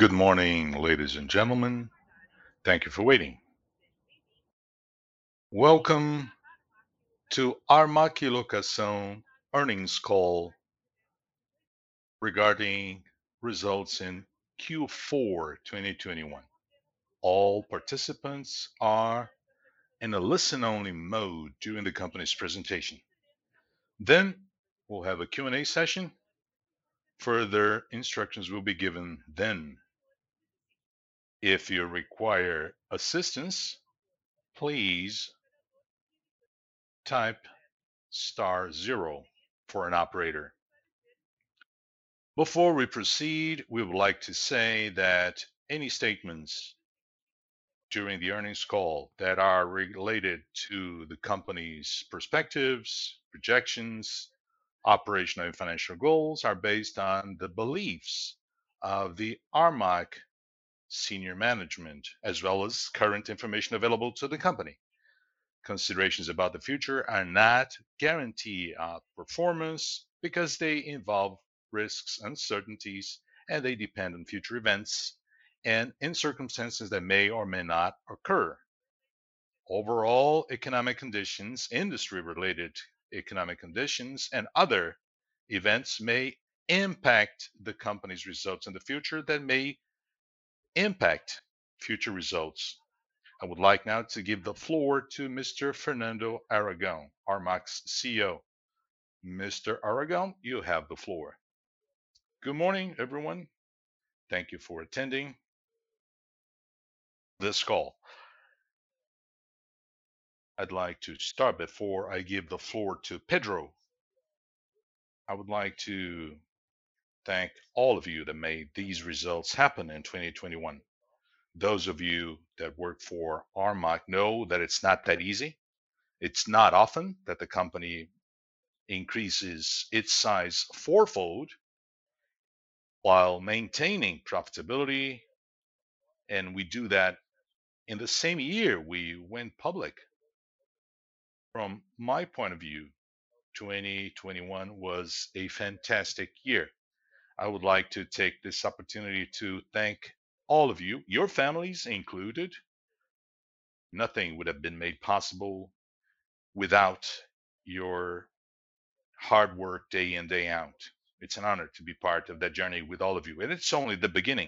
Good morning, ladies and gentlemen. Thank you for waiting. Welcome to Armac Locação earnings call regarding results in Q4 2021. All participants are in a listen-only mode during the company's presentation. Then we'll have a Q&A session. Further instructions will be given then. If you require assistance, please type *0 for an operator. Before we proceed, we would like to say that any statements during the earnings call that are related to the company's perspectives, projections, operational and financial goals are based on the beliefs of the Armac senior management, as well as current information available to the company. Considerations about the future are not guarantee of performance because they involve risks, uncertainties, and they depend on future events and in circumstances that may or may not occur. Overall economic conditions, industry-related economic conditions, and other events may impact the company's results in the future that may impact future results. I would like now to give the floor to Mr. Fernando Aragão, Armac's CEO. Mr. Aragão, you have the floor. Good morning, everyone. Thank you for attending this call. I'd like to start before I give the floor to Pedro. I would like to thank all of you that made these results happen in 2021. Those of you that work for Armac know that it's not that easy. It's not often that the company increases its size fourfold while maintaining profitability, and we do that in the same year we went public. From my point of view, 2021 was a fantastic year. I would like to take this opportunity to thank all of you, your families included. Nothing would have been made possible without your hard work day in, day out. It's an honor to be part of that journey with all of you, and it's only the beginning.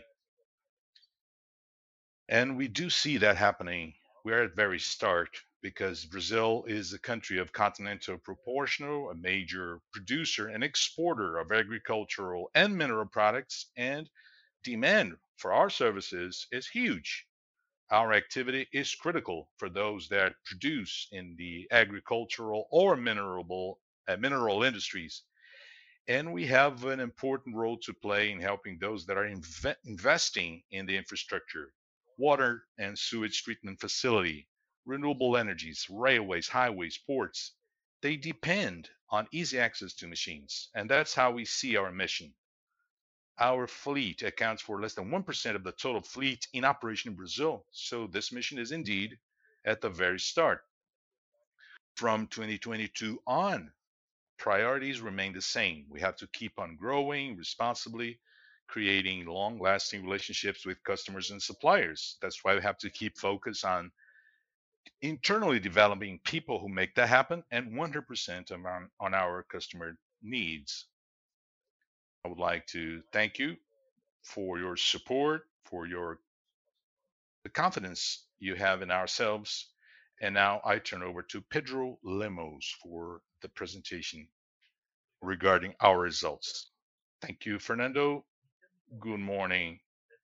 And we do see that happening. We're at the very start because Brazil is a country of continental proportional, a major producer and exporter of agricultural and mineral products, and demand for our services is huge. Our activity is critical for those that produce in the agricultural or mineral industries. And we have an important role to play in helping those that are investing in the infrastructure, water and sewage treatment facility, renewable energies, railways, highways, ports. They depend on easy access to machines. And that's how we see our mission. Our fleet accounts for less than 1% of the total fleet in operation in Brazil. So this mission is indeed at the very start. From 2022 on, priorities remain the same. We have to keep on growing responsibly, creating long-lasting relationships with customers and suppliers. That's why we have to keep focus on internally developing people who make that happen and 100% on our customer needs. I would like to thank you for your support, for the confidence you have in ourselves. And now I turn over to Pedro Lemos for the presentation regarding our results. Thank you, Fernando. Good morning.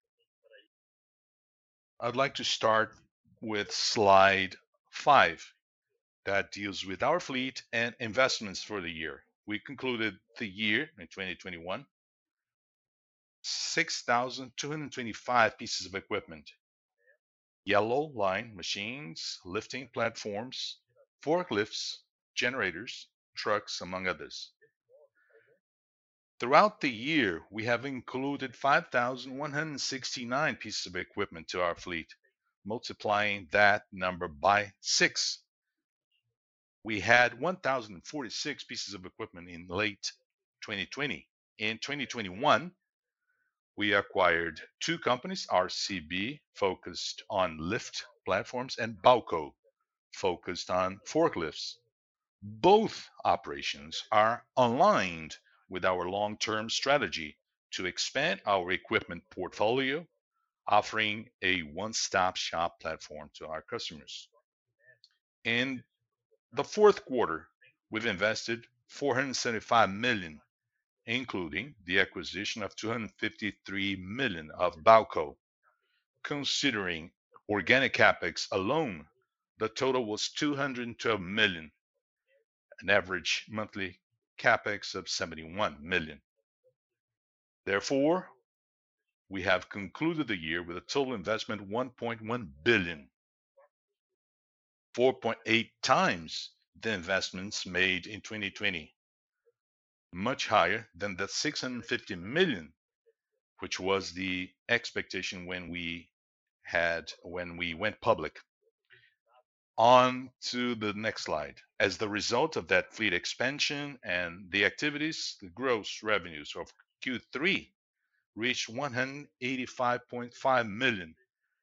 I'd like to start with slide 5 that deals with our fleet and investments for the year. We concluded the year in 2021, 6,225 pieces of equipment, yellow line machines, lifting platforms, forklifts, generators, trucks, among others. Throughout the year, we have included 5,169 pieces of equipment to our fleet, multiplying that number by 6. We had 1,046 pieces of equipment in late 2020. In 2021, we acquired two companies, RCB, focused on lift platforms, and Balco, focused on forklifts. Both operations are aligned with our long-term strategy to expand our equipment portfolio, offering a one-stop shop platform to our customers. In the fourth quarter, we've invested 475 million, including the acquisition of 253 million of Balco. Considering organic CapEx alone, the total was 212 million, an average monthly CapEx of 71 million. Therefore, we have concluded the year with a total investment 1.1 billion, 4.8 times the investments made in 2020, much higher than the 650 million, which was the expectation when we went public. On to the next slide. As the result of that fleet expansion and the activities, the gross revenues of Q3 reached 185.5 million,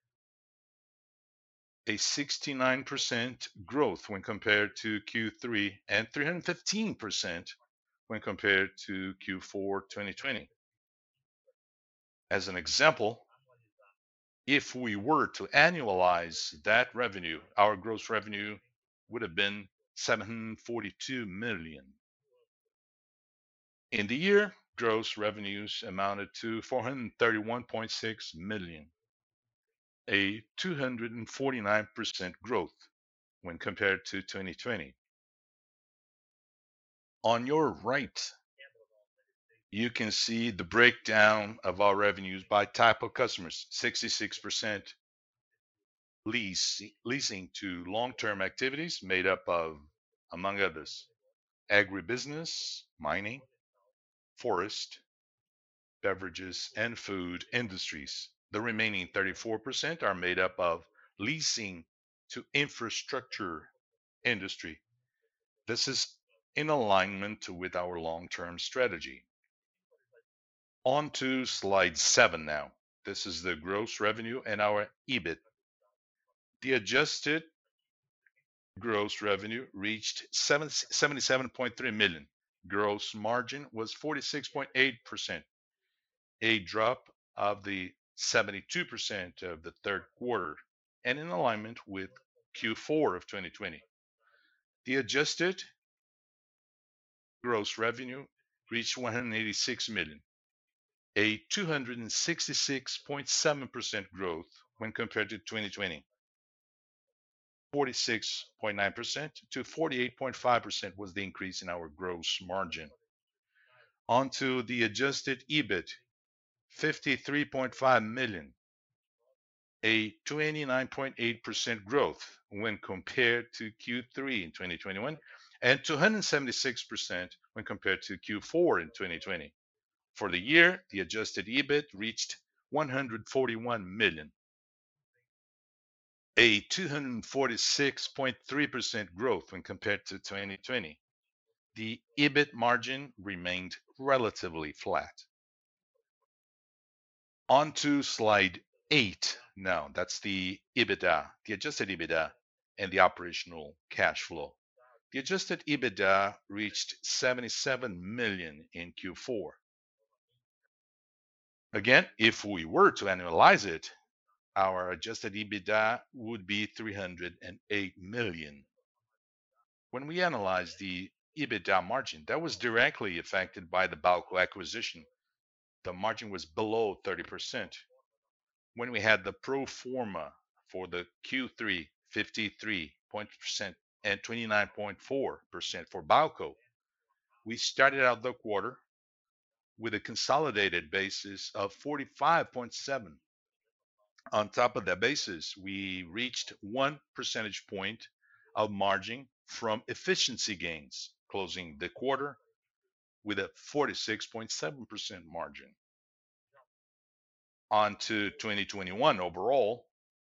a 69% growth when compared to Q3 and 315% when compared to Q4 2020. As an example, if we were to annualize that revenue, our gross revenue would have been 742 million. In the year, gross revenues amounted to 431.6 million, a 249% growth when compared to 2020. On your right, you can see the breakdown of our revenues by type of customers. 66% leasing to long-term activities made up of, among others, agribusiness, mining, forest, beverages, and food industries. The remaining 34% are made up of leasing to infrastructure industry. This is in alignment with our long-term strategy. On to slide 7 now. This is the gross revenue and our EBIT. The adjusted gross revenue reached 77.3 million. Gross margin was 46.8%, a drop of the 72% of the third quarter, and in alignment with Q4 of 2020. The adjusted gross revenue reached 186 million, a 266.7% growth when compared to 2020. 46.9% to 48.5% was the increase in our gross margin. Onto the adjusted EBIT, 53.5 million, a 29.8% growth when compared to Q3 in 2021, and 276% when compared to Q4 in 2020. For the year, the adjusted EBIT reached 141 million, a 246.3% growth when compared to 2020. The EBIT margin remained relatively flat. On to slide 8 now. That's the EBITDA, the adjusted EBITDA, and the operational cash flow. The adjusted EBITDA reached 77 million in Q4. Again, if we were to annualize it, our adjusted EBITDA would be 308 million. When we analyze the EBITDA margin, that was directly affected by the Balco acquisition. The margin was below 30%. When we had the pro forma for the Q3, 53% and 29.4% for Balco, we started out the quarter with a consolidated basis of 45.7. On top of that basis, we reached 1 percentage point of margin from efficiency gains, closing the quarter with a 46.7% margin. On to 2021 overall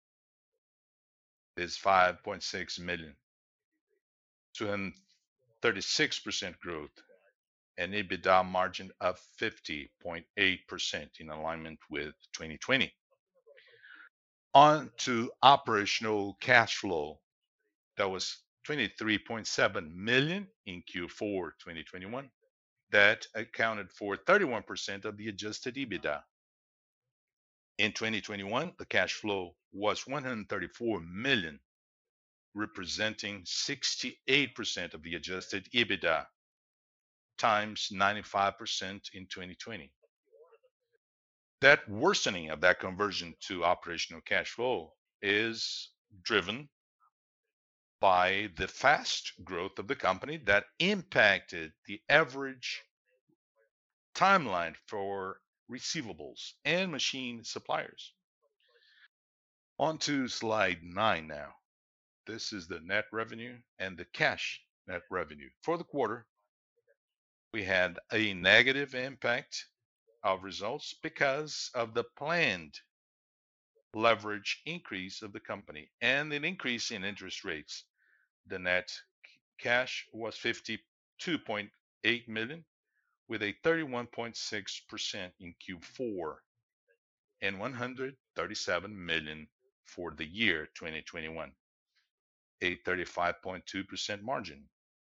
is 5.6 million, 236% growth. an EBITDA margin of 50.8% in alignment with 2020. On to operational cash flow. That was 23.7 million in Q4 2021. That accounted for 31% of the adjusted EBITDA. In 2021, the cash flow was 134 million, representing 68% of the adjusted EBITDA times 95% in 2020. That worsening of that conversion to operational cash flow is driven by the fast growth of the company that impacted the average timeline for receivables and machine suppliers. On to slide 9 now. This is the net revenue and the cash net revenue. For the quarter, we had a negative impact of results because of the planned leverage increase of the company and an increase in interest rates. The net cash was 52.8 million with a 31.6% in Q4 and 137 million for the year 2021, a 35.2% margin.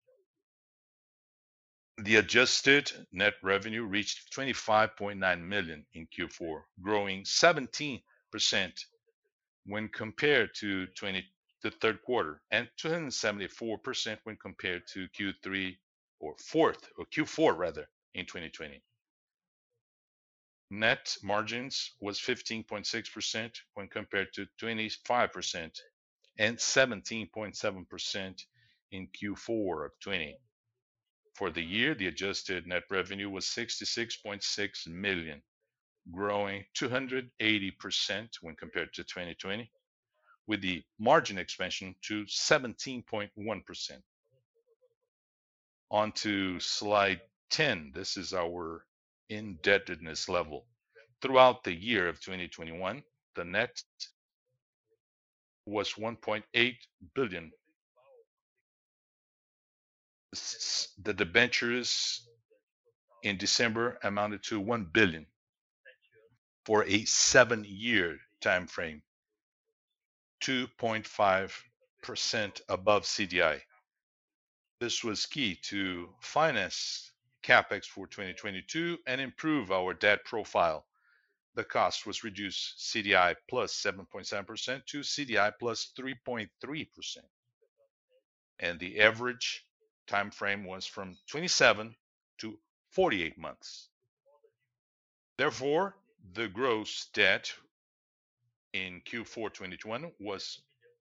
The adjusted net revenue reached 25.9 million in Q4, growing 17% when compared to the third quarter and 274% when compared to Q4 rather in 2020. Net margins was 15.6% when compared to 25% and 17.7% in Q4 of 2020. For the year, the adjusted net revenue was 66.6 million, growing 280% when compared to 2020, with the margin expansion to 17.1%. On to slide 10. This is our indebtedness level. Throughout the year of 2021, the net was 1.8 billion. The debentures in December amounted to 1 billion for a 7-year time frame, 2.5% above CDI. This was key to finance CapEx for 2022 and improve our debt profile. The cost was reduced CDI plus 7.7% to CDI plus 3.3%. And the average time frame was from 27 to 48 months. Therefore, the gross debt in Q4 2021 was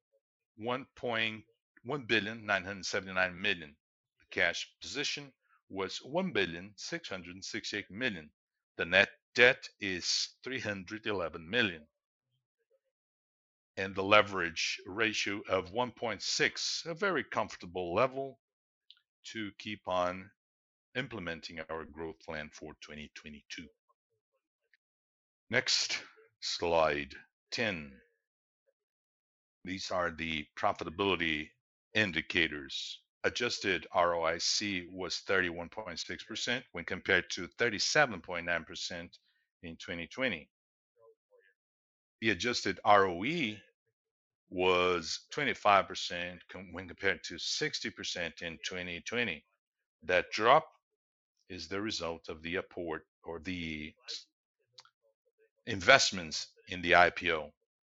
1.979 billion. The cash position was 1.668 billion. The net debt is 311 million. And the leverage ratio of 1.6, a very comfortable level to keep on implementing our growth plan for 2022. Next, slide 10. These are the profitability indicators. Adjusted ROIC was 31.6% when compared to 37.9% in 2020. The adjusted ROE was 25% when compared to 60% in 2020. That drop is the result of the apport or the investments in the IPO.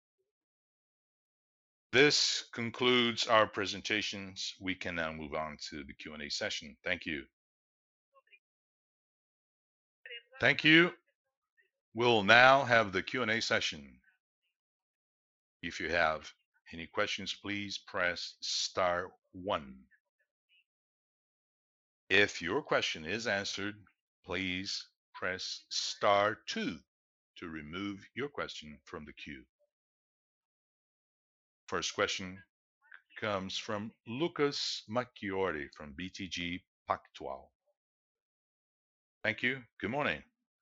This concludes our presentations. We can now move on to the Q&A session. Thank you. Thank you. We'll now have the Q&A session. If you have any questions, please press star 1. If your question is answered, please press star 2 to remove your question from the queue. First question comes from Lucas Marquiori from BTG Pactual. Thank you. Good morning.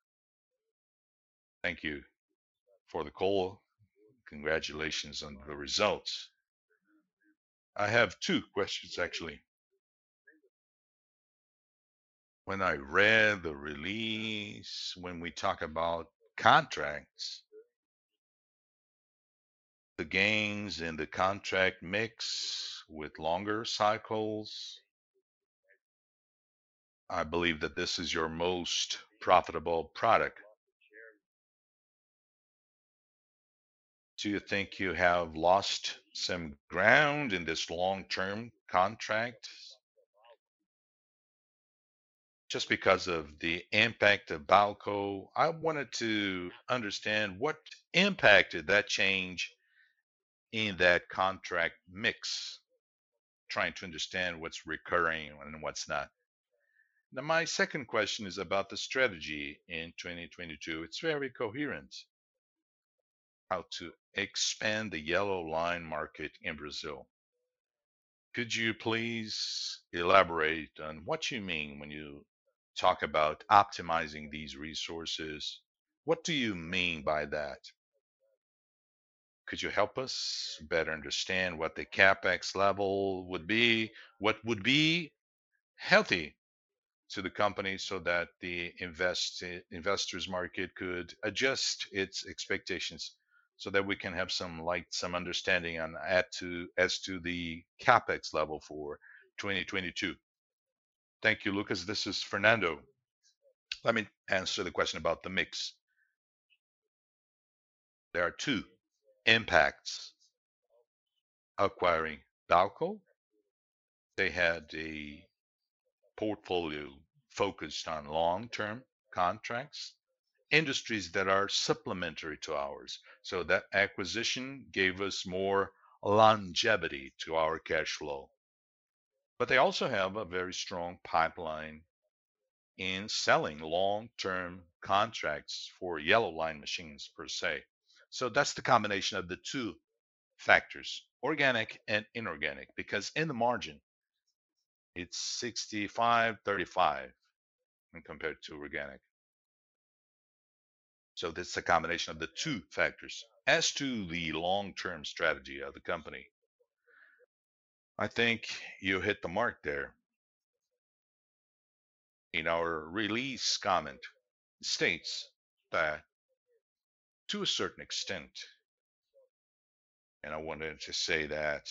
Thank you for the call. Congratulations on the results. I have 2 questions actually. When I read the release, when we talk about contracts, the gains in the contract mix with longer cycles, I believe that this is your most profitable product. Do you think you have lost some ground in this long-term contract just because of the impact of Balco? I wanted to understand what impacted that change in that contract mix, trying to understand what's recurring and what's not. Now, my second question is about the strategy in 2022. It's very coherent. How to expand the yellow line market in Brazil. Could you please elaborate on what you mean when you talk about optimizing these resources? What do you mean by that? Could you help us better understand what the capex level would be? What would be healthy to the company so that the investors market could adjust its expectations so that we can have some understanding on as to the capex level for 2022. Thank you, Lucas. This is Fernando. Let me answer the question about the mix. There are two impacts acquiring Balco. They had a portfolio focused on long-term contracts, industries that are supplementary to ours. So that acquisition gave us more longevity to our cash flow. But they also have a very strong pipeline in selling long-term contracts for yellow line machines per se. So that's the combination of the two factors, organic and inorganic, because in the margin, it's 65-35 when compared to organic. So that's a combination of the two factors. As to the long-term strategy of the company, I think you hit the mark there. In our release comment, it states that to a certain extent, and I wanted to say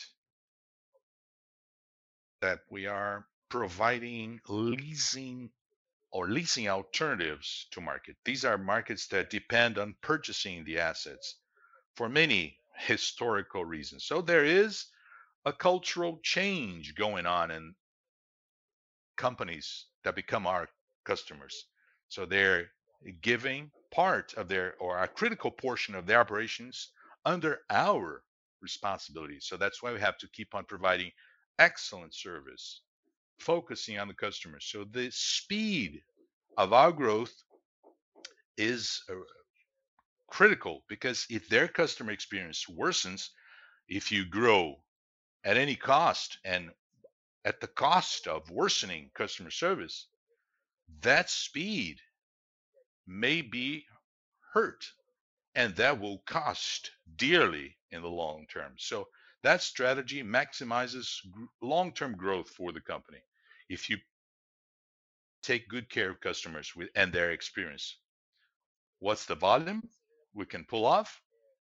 that we are providing leasing alternatives to market. These are markets that depend on purchasing the assets for many historical reasons. So there is a cultural change going on in companies that become our customers. So they're giving part of their or a critical portion of their operations under our responsibility. So that's why we have to keep on providing excellent service, focusing on the customer. So the speed of our growth is critical because if their customer experience worsens, if you grow at any cost and at the cost of worsening customer service, that speed may be hurt and that will cost dearly in the long term. So that strategy maximizes long term growth for the company. If you take good care of customers and their experience, what's the volume we can pull off?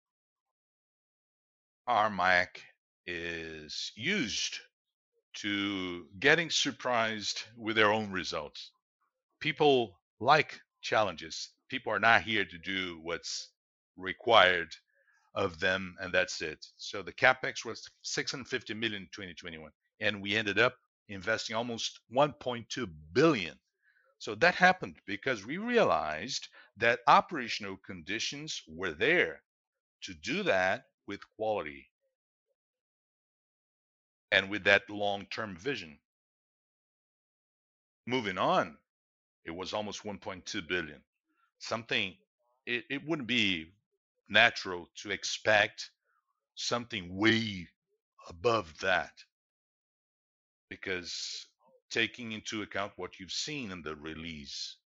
Armac is used to getting surprised with their own results. People like challenges. People are not here to do what's required of them, and that's it. So the capex was 650 million in 2021, and we ended up investing almost 1.2 billion. So that happened because we realized that operational conditions were there to do that with quality and with that long-term vision. Moving on, it was almost 1.2 billion. Something it wouldn't be natural to expect something way above that because taking into account what you've seen in the release,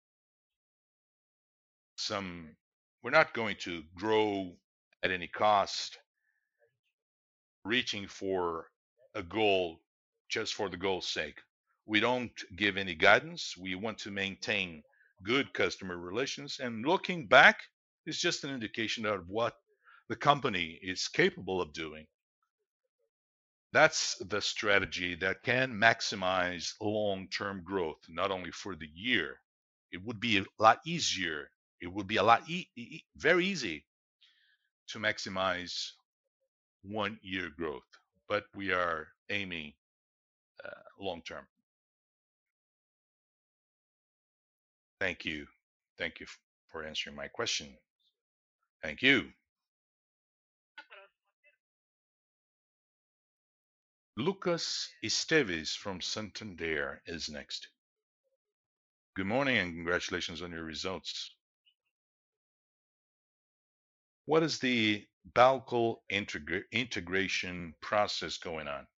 some we're not going to grow at any cost, reaching for a goal just for the goal's sake. We don't give any guidance. We want to maintain good customer relations. And looking back is just an indication of what the company is capable of doing. That's the strategy that can maximize long term growth, not only for the year. It would be a lot easier. It would be a lot very easy to maximize 1 year growth, but we are aiming long term. Thank you. Thank you for answering my question. Thank you. Lucas Esteves from Santander is next. Good morning and congratulations on your results. What is the Balco integration process going on?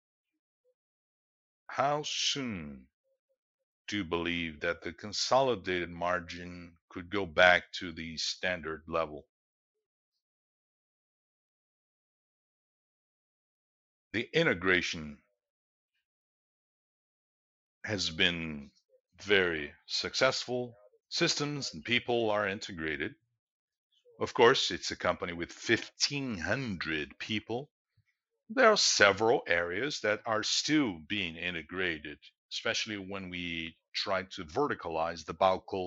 How soon do you believe that the consolidated margin could go back to the standard level? The integration has been very successful. Systems and people are integrated. Of course, it's a company with 1,500 people. There are several areas that are still being integrated, especially when we try to verticalize the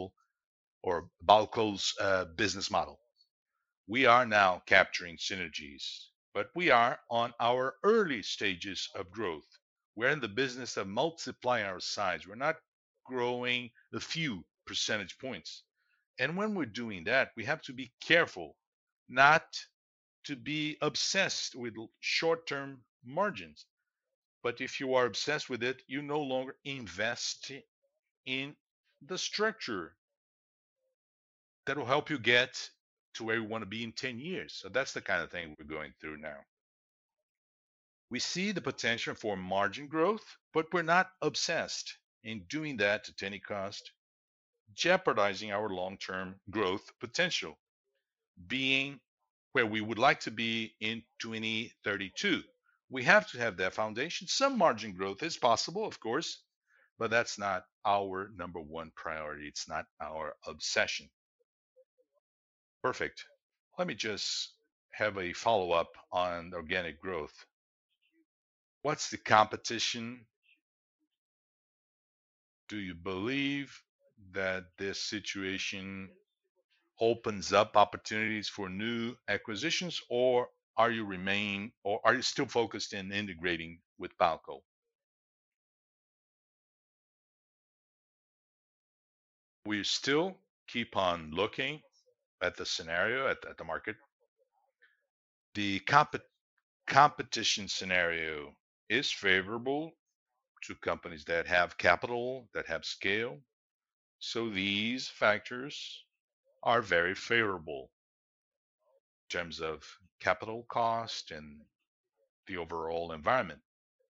Balco's business model. We are now capturing synergies, but we are on our early stages of growth. We're in the business of multiplying our size. We're not growing a few percentage points. And when we're doing that, we have to be careful not to be obsessed with short term margins. But if you are obsessed with it, you no longer invest in the structure that will help you get to where you want to be in 10 years. So that's the kind of thing we're going through now. We see the potential for margin growth, but we're not obsessed in doing that at any cost, jeopardizing our long term growth potential, being where we would like to be in 2032. We have to have that foundation. Some margin growth is possible, of course, but that's not our number one priority. It's not our obsession. Perfect. Let me just have a follow up on organic growth. What's the competition? Do you believe that this situation opens up opportunities for new acquisitions, or are you still focused in integrating with Balco? We still keep on looking at the scenario, at the market. The competition scenario is favorable to companies that have capital, that have scale. So these factors are very favorable in terms of capital cost and the overall environment.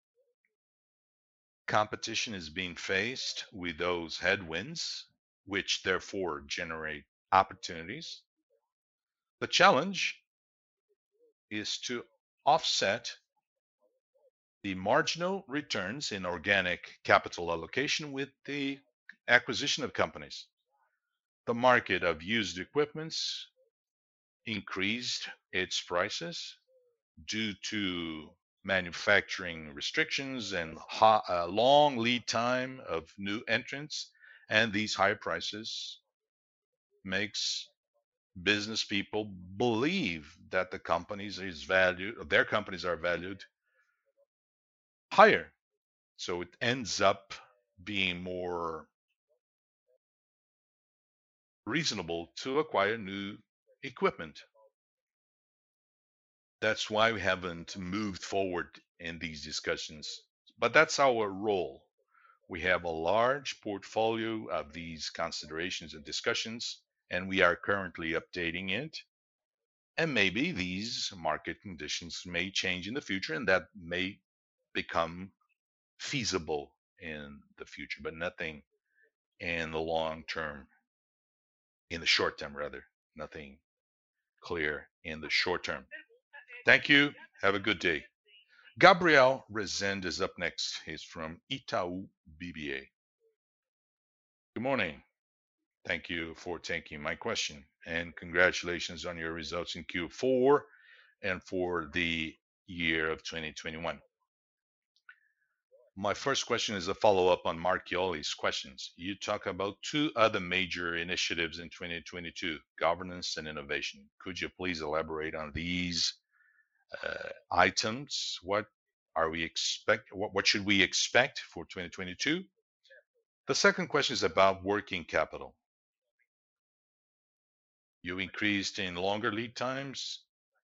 Competition is being faced with those headwinds, which therefore generate opportunities. The challenge is to offset the marginal returns in organic capital allocation with the acquisition of companies. The market of used equipments increased its prices due to manufacturing restrictions and long lead time of new entrants, and these high prices makes business people believe that their companies are valued higher. So it ends up being more reasonable to acquire new equipment. That's why we haven't moved forward in these discussions. But that's our role. We have a large portfolio of these considerations and discussions, and we are currently updating it. And maybe these market conditions may change in the future, and that may become feasible in the future, but nothing in the long term, in the short term, rather, nothing clear in the short term. Thank you. Have a good day. Gabriel Rezende is up next. He's from Itaú BBA. Good morning. Thank you for taking my question, and congratulations on your results in Q4 and for the year of 2021. My first question is a follow-up on Marchioli's questions. You talk about two other major initiatives in 2022, governance and innovation. Could you please elaborate on these items? What should we expect for 2022? The second question is about working capital. You increased in longer lead times,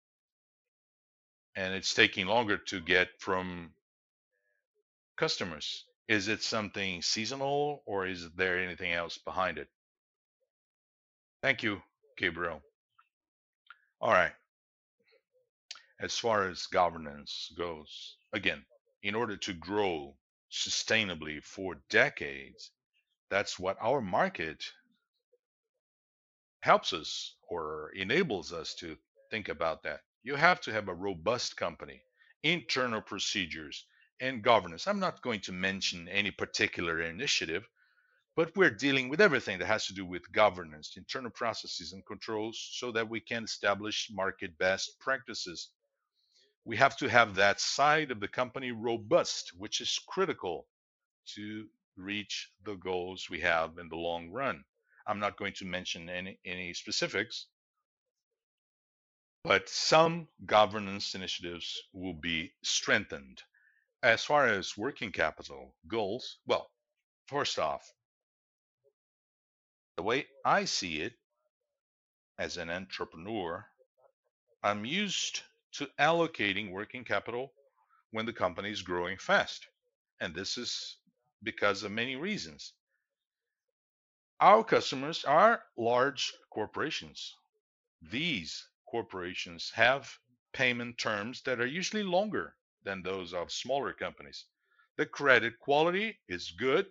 and it's taking longer to get from customers. Is it something seasonal, or is there anything else behind it? Thank you, Gabriel. All right. As far as governance goes, again, in order to grow sustainably for decades, that's what our market helps us or enables us to think about that. You have to have a robust company, internal procedures, and governance. I'm not going to mention any particular initiative, but we're dealing with everything that has to do with governance, internal processes, and controls so that we can establish market best practices. We have to have that side of the company robust, which is critical to reach the goals we have in the long run. I'm not going to mention any specifics, but some governance initiatives will be strengthened. As far as working capital goals, well, first off, the way I see it as an entrepreneur, I'm used to allocating working capital when the company is growing fast. And this is because of many reasons. Our customers are large corporations. These corporations have payment terms that are usually longer than those of smaller companies. The credit quality is good,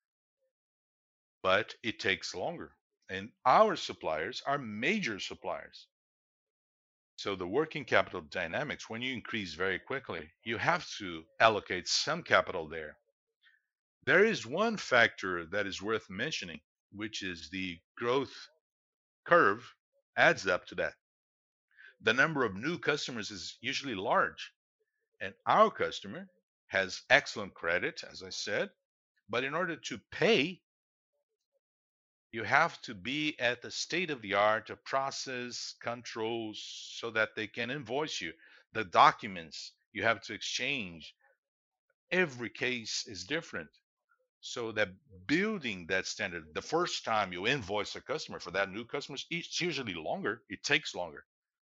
but it takes longer. And our suppliers are major suppliers. So the working capital dynamics, when you increase very quickly, you have to allocate some capital there. There is one factor that is worth mentioning, which is the growth curve adds up to that. The number of new customers is usually large, and our customer has excellent credit, as I said, but in order to pay, you have to be at the state of the art of process controls so that they can invoice you. The documents you have to exchange, every case is different. So that building that standard, the first time you invoice a customer for that new customer, it's usually longer. It takes longer,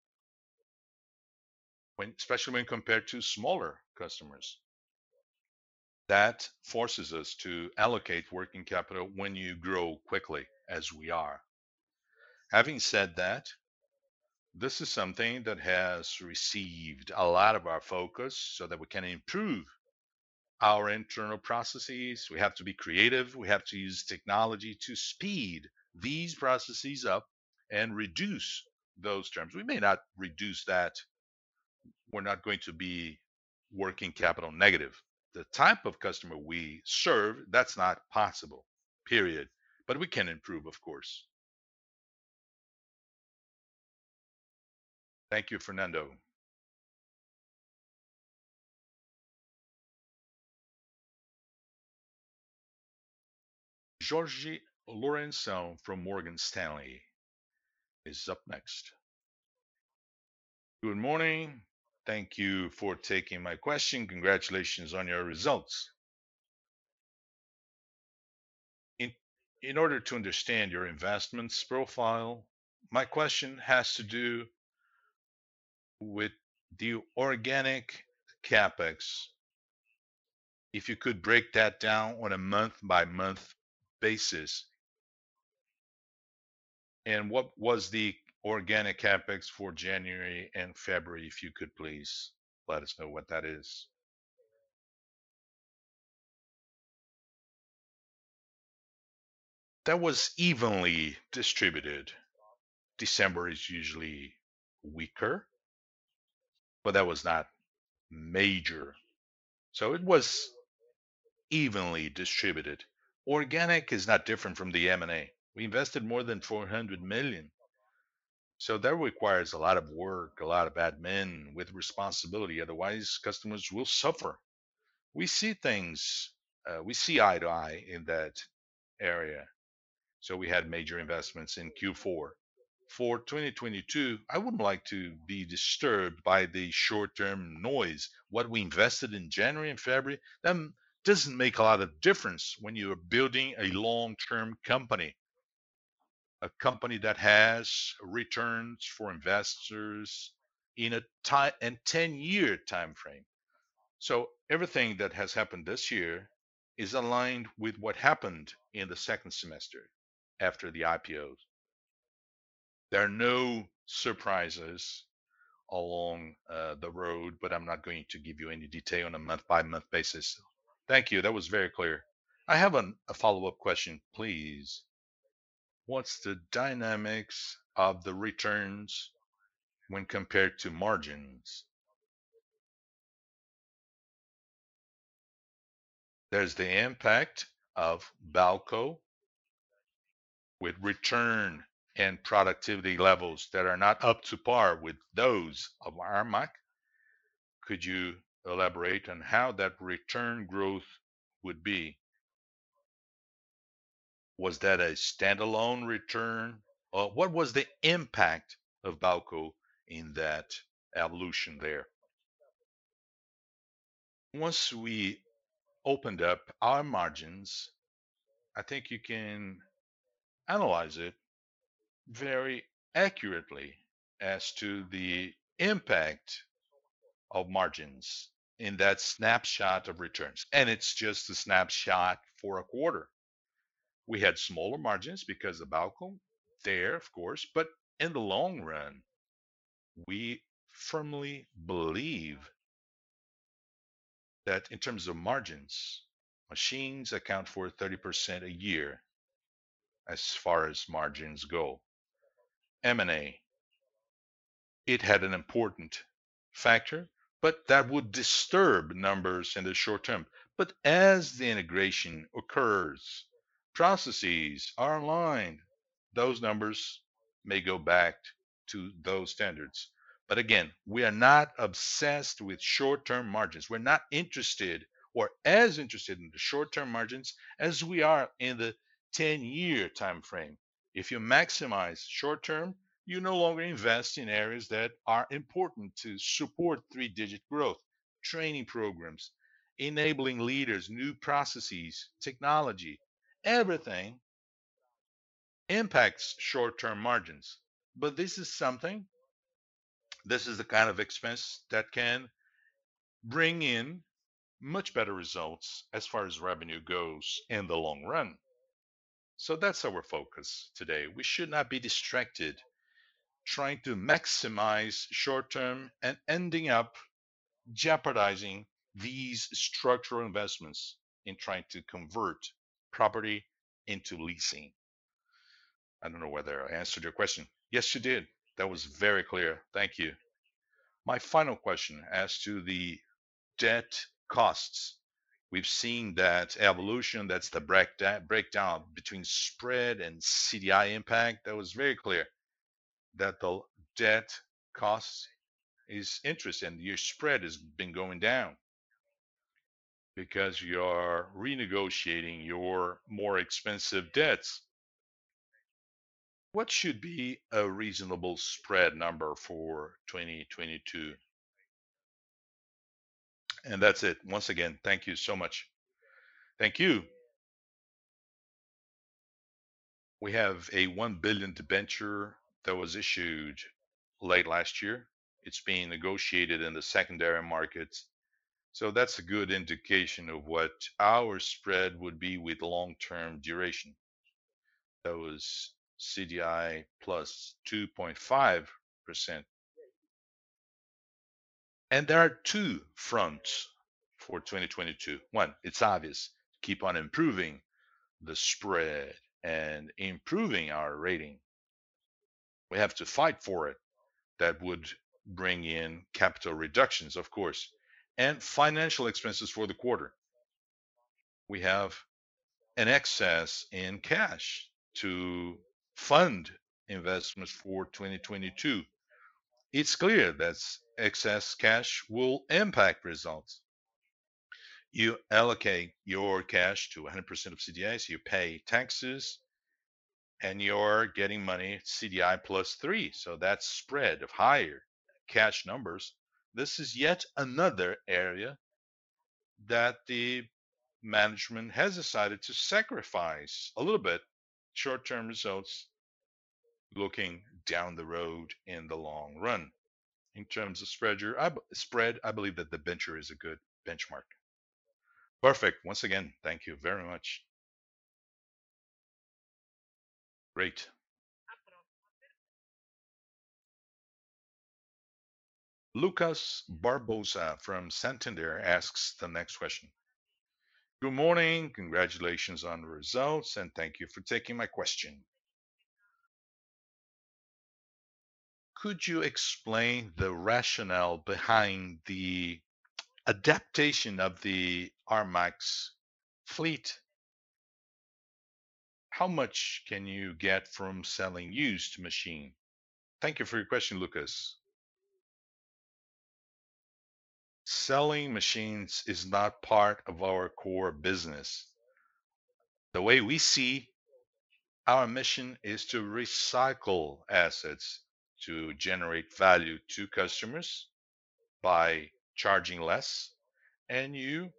especially when compared to smaller customers. That forces us to allocate working capital when you grow quickly, as we are. Having said that, this is something that has received a lot of our focus so that we can improve our internal processes. We have to be creative. We have to use technology to speed these processes up and reduce those terms. We may not reduce that. We're not going to be working capital negative. The type of customer we serve, that's not possible, period. But we can improve, of course. Thank you, Fernando. Jorge Lourenço from Morgan Stanley is up next. Good morning. Thank you for taking my question. Congratulations on your results. In, in order to understand your investments profile, my question has to do with the organic capex. If you could break that down on a month by month basis, and what was the organic capex for January and February, if you could please let us know what that is. That was evenly distributed. December is usually weaker, but that was not major. So it was evenly distributed. Organic is not different from the M&A. We invested more than 400 million. So that requires a lot of work, a lot of admin with responsibility. Otherwise, customers will suffer. We see things, we see eye to eye in that area. So we had major investments in Q4. For 2022, I wouldn't like to be disturbed by the short term noise. What we invested in January and February, that doesn't make a lot of difference when you're building a long term company, a company that has returns for investors in a 10-year time frame. So everything that has happened this year is aligned with what happened in the second semester after the IPOs. There are no surprises along the road, but I'm not going to give you any detail on a month by month basis. Thank you. That was very clear. I have a follow up question, please. What's the dynamics of the returns when compared to margins? There's the impact of Balco with return and productivity levels that are not up to par with those of Armac. Could you elaborate on how that return growth would be? Was that a standalone return? Or what was the impact of Balco in that evolution there? Once we opened up our margins, I think you can analyze it very accurately as to the impact of margins in that snapshot of returns. And it's just a snapshot for a quarter. We had smaller margins because of Balcom there, of course, but in the long run, we firmly believe that in terms of margins, machines account for 30% a year as far as margins go. M&A, it had an important factor, but that would disturb numbers in the short term. But as the integration occurs, processes are aligned, those numbers may go back to those standards. But again, we are not obsessed with short term margins. We're not interested or as interested in the short term margins as we are in the 10-year time frame. If you maximize short term, you no longer invest in areas that are important to support 3-digit growth, training programs, enabling leaders, new processes, technology, everything impacts short term margins. But this is the kind of expense that can bring in much better results as far as revenue goes in the long run. So that's our focus today. We should not be distracted trying to maximize short term and ending up jeopardizing these structural investments in trying to convert property into leasing. I don't know whether I answered your question. Yes, you did. That was very clear. Thank you. My final question as to the debt costs. We've seen that evolution, that's the breakdown between spread and CDI impact. That was very clear that the debt costs is interest and your spread has been going down because you're renegotiating your more expensive debts. What should be a reasonable spread number for 2022? And that's it. Once again, thank you so much. Thank you. We have a 1 billion debenture that was issued late last year. It's being negotiated in the secondary markets. So that's a good indication of what our spread would be with long-term duration. That was CDI plus 2.5%. And there are two fronts for 2022. One, it's obvious, keep on improving the spread and improving our rating. We have to fight for it. That would bring in capital reductions, of course. And financial expenses for the quarter. We have an excess in cash to fund investments for 2022. It's clear that excess cash will impact results. You allocate your cash to 100% of CDIs, you pay taxes, and you're getting money CDI plus 3. So that spread of higher cash numbers. This is yet another area that the management has decided to sacrifice a little bit short-term results looking down the road in the long run. In terms of spread, I believe that the venture is a good benchmark. Perfect. Once again, thank you very much. Great. Lucas Barbosa from Santander asks the next question. Good morning. Congratulations on the results, and thank you for taking my question. Could you explain the rationale behind the adaptation of the Armax fleet? How much can you get from selling used machine? Thank you for your question, Lucas. Selling machines is not part of our core business. The way we see our mission is to recycle assets to generate value to customers by charging less, and you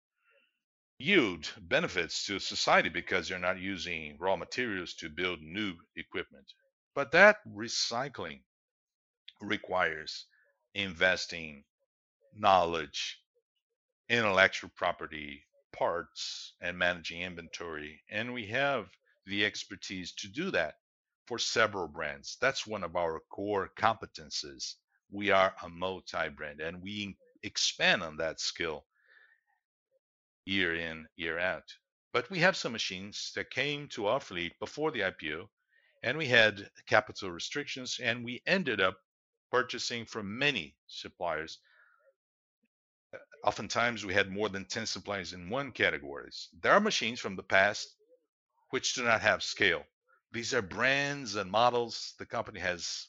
yield benefits to society because you're not using raw materials to build new equipment. But that recycling requires investing knowledge, intellectual property, parts, and managing inventory. And we have the expertise to do that for several brands. That's one of our core competences. We are a multi brand and we expand on that skill year in, year out. But we have some machines that came to our fleet before the IPO, and we had capital restrictions, and we ended up purchasing from many suppliers. Oftentimes, we had more than 10 suppliers in one category. There are machines from the past which do not have scale. These are brands and models. The company has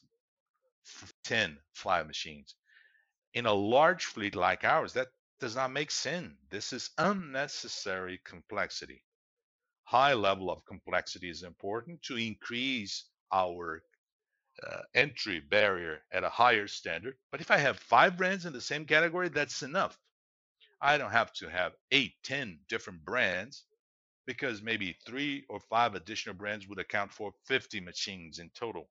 10 fly machines. In a large fleet like ours, that does not make sense. This is unnecessary complexity. High level of complexity is important to increase our entry barrier at a higher standard. But if I have 5 brands in the same category, that's enough. I don't have to have 8, 10 different brands because maybe 3 or 5 additional brands would account for 50 machines in total.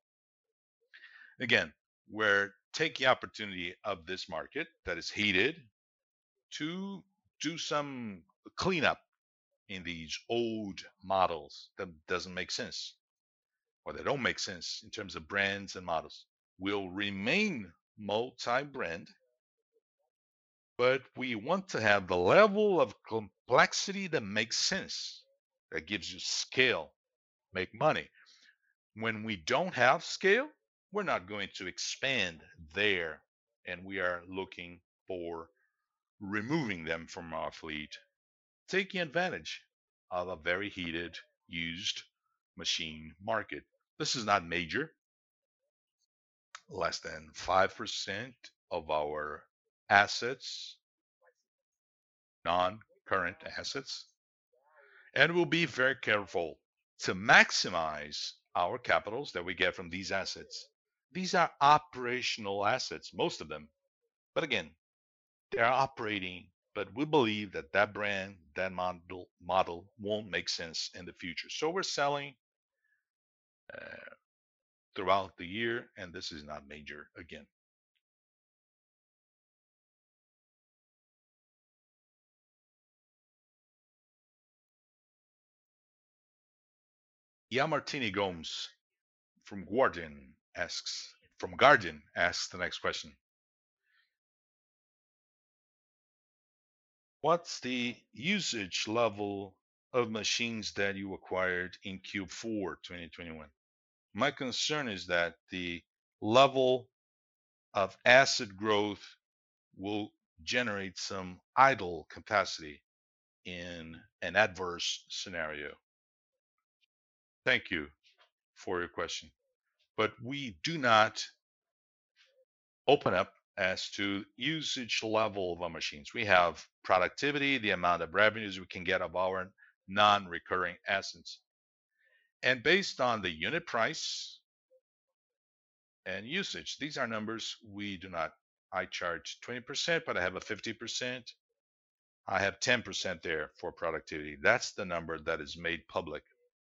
Again, we're taking opportunity of this market that is heated to do some cleanup in these old models that doesn't make sense or they don't make sense in terms of brands and models. Will remain multi-brand, but we want to have the level of complexity that makes sense, that gives you scale, make money. When we don't have scale, we're not going to expand there, and we are looking for removing them from our fleet, taking advantage of a very heated used machine market. This is not major, less than 5% of our assets, non current assets, and we'll be very careful to maximize our capitals that we get from these assets. These are operational assets, most of them. But again, they're operating, but we believe that that brand, that model won't make sense in the future. So we're selling uh, throughout the year, and this is not major again. Yamartini Gomes from Guardian asks the next question. What's the usage level of machines that you acquired in Q4 2021? My concern is that the level of asset growth will generate some idle capacity in an adverse scenario? Thank you for your question. But we do not open up as to usage level of our machines. We have productivity, the amount of revenues we can get of our non-recurring assets. And based on the unit price and usage, these are numbers we do not. I charge 20%, but I have a 50%. I have 10% there for productivity. That's the number that is made public.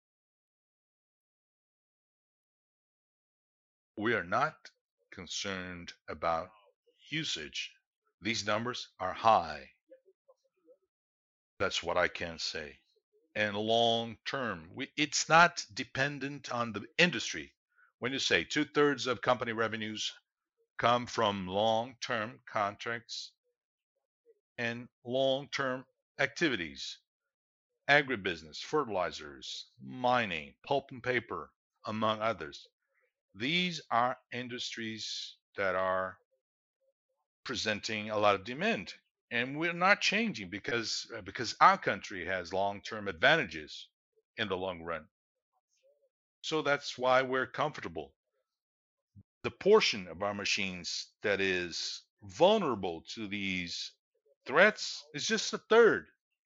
We are not concerned about usage. These numbers are high. That's what I can say. And long term, it's not dependent on the industry. When you say two-thirds of company revenues come from long-term contracts and long-term activities, agribusiness, fertilizers, mining, pulp and paper, among others. These are industries that are presenting a lot of demand, and we're not changing because our country has long-term advantages in the long run. So that's why we're comfortable. The portion of our machines that is vulnerable to these threats is just a third.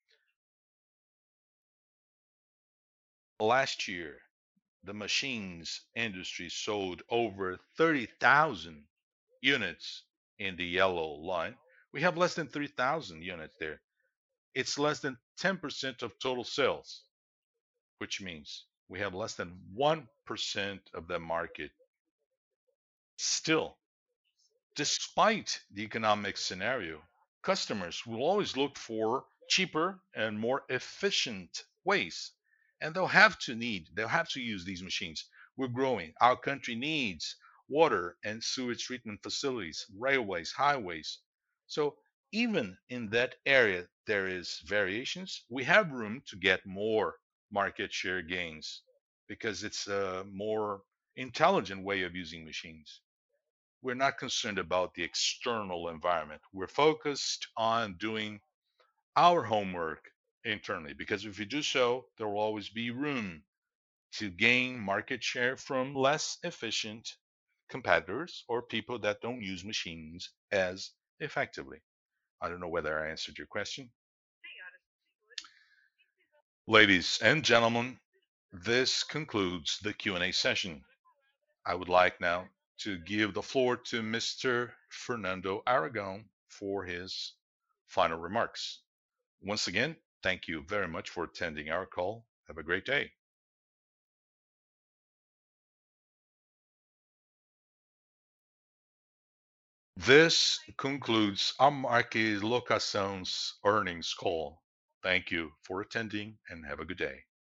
Last year, the machines industry sold over 30,000 units in the yellow line. We have less than 3,000 units there. It's less than 10% of total sales, which means we have less than 1% of the market. Still, despite the economic scenario, customers will always look for cheaper and more efficient ways. And they'll have to use these machines. We're growing. Our country needs water and sewage treatment facilities, railways, highways. So even in that area, there is variations. We have room to get more market share gains because it's a more intelligent way of using machines. We're not concerned about the external environment. We're focused on doing our homework internally because if we do so, there will always be room to gain market share from less efficient competitors or people that don't use machines as effectively. I don't know whether I answered your question. Ladies and gentlemen, this concludes the Q&A session. I would like now to give the floor to Mr. Fernando Aragon for his final remarks. Once again, thank you very much for attending our call. Have a great day. This concludes our Marques Locação's earnings call. Thank you for attending and have a good day.